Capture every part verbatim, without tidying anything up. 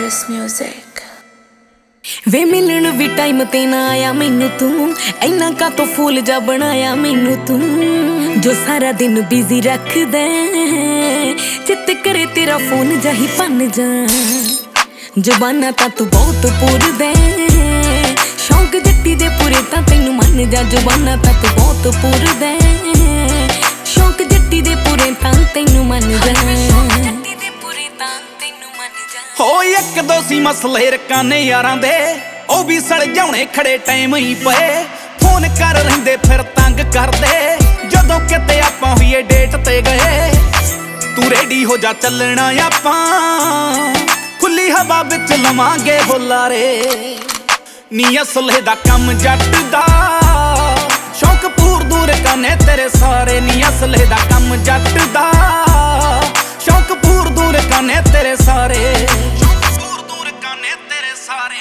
Virus Music। वे मिलन भी time ते ना आया मैनू तू, इन्ना का तो फूल जा बनाया मैनू तू, जो सारा दिन बिजी रख दे, चित करे तेरा फोन जा ही पन जा, जुबाना ता तू बहुत पूर दे, शौक जट्टी दे पूरे ता तैनू मन जा, जुबाना ता तू बहुत पूर दे, शौक जट्टी दे पूरे ता तैनू मन जा। हो एक दो सी मसले रकाने यारां दे, ओ भी सड़ जाने खड़े टाइम ही पे, फोन कर रहिंदे फिर तंग कर दे, जदों किते आपां होईए डेट ते गए, तू रेडी हो जा चलना आपां, खुली हवा विच लवांगे बुलारे, नी असले दा कम जट दा, शौक पूर दूर करने तेरे सारे, नी असले दा कम जट दा, शौक पूर दूर करने तेरे सारे, शौक पूर दूर करने तेरे सारे।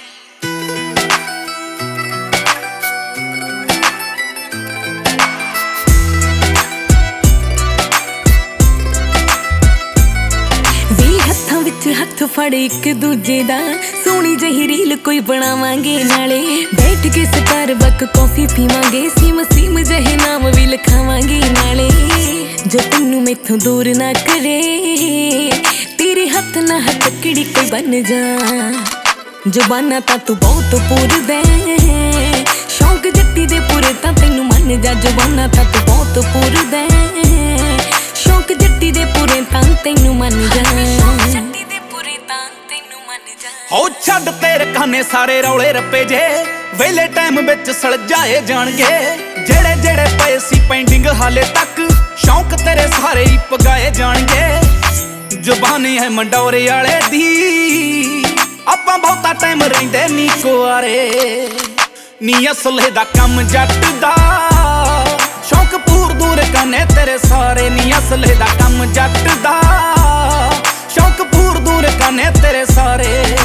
वी हत्थां विच हत्थ फड़ एक दूजे दा, सोहनी जही रील कोई बनावांगे नाले, बैठ के स्टारबक कॉफी पीवांगे, सीम सीम जहे नाम भी लिखावांगे नाले, जो तैनू मैथों दूर ना करे, तेरे हथ ना हथकड़ी कोई बन जा, जुबाना ता तू बहुत पूर दे, शौक जट्टी दे पूरे ता तैनू मन जा, जुबाना ता तू बहुत पूर दे, शौक जट्टी दे पूरे ता तैनू मन जा। हो छड्ड तेरे खाने सारे रौले रप्पे जे, वेले टाइम विच सड़ जाए जाणगे, जेड़े जेड़े पए सी पेंडिंग हाले तक, शौक तेरे सारे ही पगाए जाणगे, जुबानी है मंडोरे आले दी, आपां बहुता टाइम रहिंदे नी कुआरे, नी असले दा कम जट दा, शौक पूर दूर करने तेरे सारे, नी असले दा कम जट दा, शौक पूर दूर करने तेरे सारे।